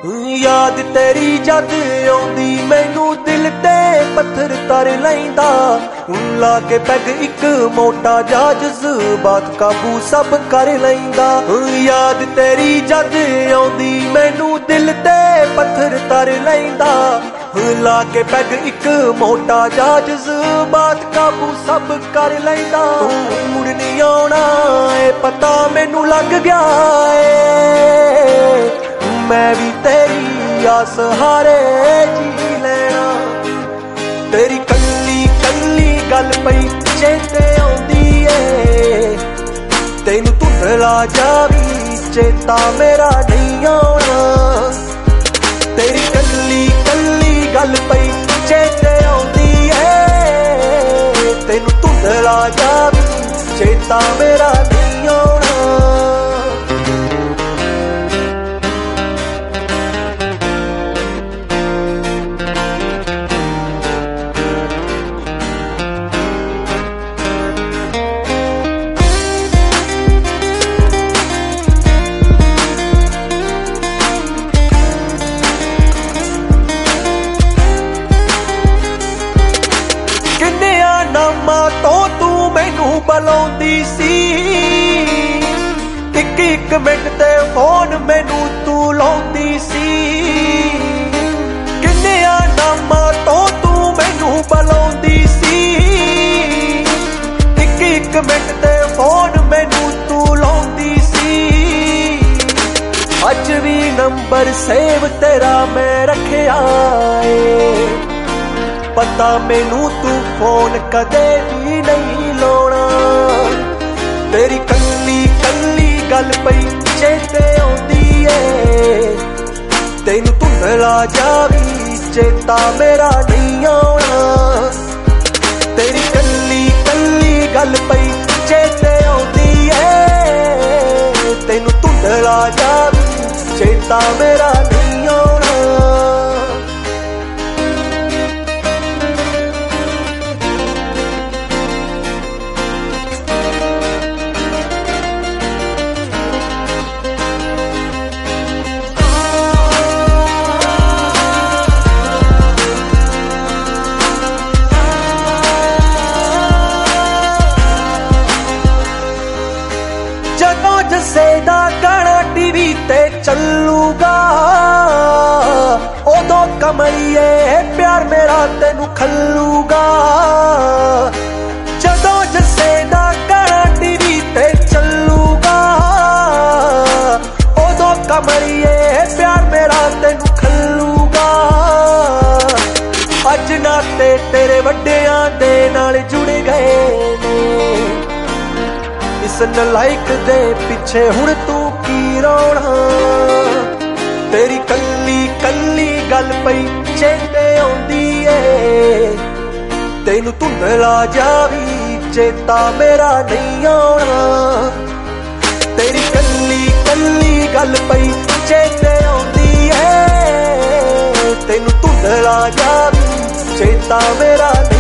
याद तेरी जद आउंदी मैनू दिल ते पत्थर तर लैंदा। ला के पैग इक मोटा जा जज़्बात काबू सब कर लैंदा। याद तेरी जद आउंदी मैनू दिल ते पत्थर तर लैंदा। ला के पैग इक मोटा जा जज़्बात काबू सब कर लैंदा। मुड़ नहीं आउणा ए पता मैनू लग गया ए, मैं भी तेरी आस हारे जी लेना। तेरी कल्ली कल्ली गल पई चेते आउंदी ए, तेनू धुंधला जावी चेता मेरा नहीं आउणा। तेरी कल्ली कल्ली गल पई चेते आउंदी ए, तेनू धुंधला जावी चेता मेरा नहीं आउणा। नामा तो तू मैनू बुलाउंदी सी, इक इक मिंट ते फोन मैनू तू लाउंदी सी। किन्निया नामा तो तू मैनू बुलाउंदी सी, इक इक मिंट ते फोन मैनू तू लाउंदी सी। अज भी नंबर सेव तेरा मैं रखिया ए, पता मैनू तू फोन कदे भी नहीं लाउणा। तेरी कल्ली कल्ली गल पई चेते आउंदी ए, तेनू धुंधला जावी चेता मेरा नहीं आउणा। तेरी कल्ली कल्ली गल पई चेते आउंदी ए, तेनू धुंधला जावी चेता मेरा नहीं आउणा। जदों जस्से दा गाना टीवी ते चलूगा, उदों कमरिए प्यार मेरा तेनू खलूगा। जदों जस्से दा गाना टीवी ते चलूगा, उदों कमरिए प्यार मेरा तेनू खलूगा। अज नाते तेरे वड्डियां दे नाल जुड़ गए ने, इस नलायक दे पिछे हुण तू की रोना। तेरी कल्ली कल्ली गल पई चेते आउंदी ए, तेनू धुंधला जावी चेता मेरा नहीं आउणा। तेरी कल्ली कल्ली गल पई चेते आउंदी ए, तेनू धुंधला जावी चेता मेरा नहीं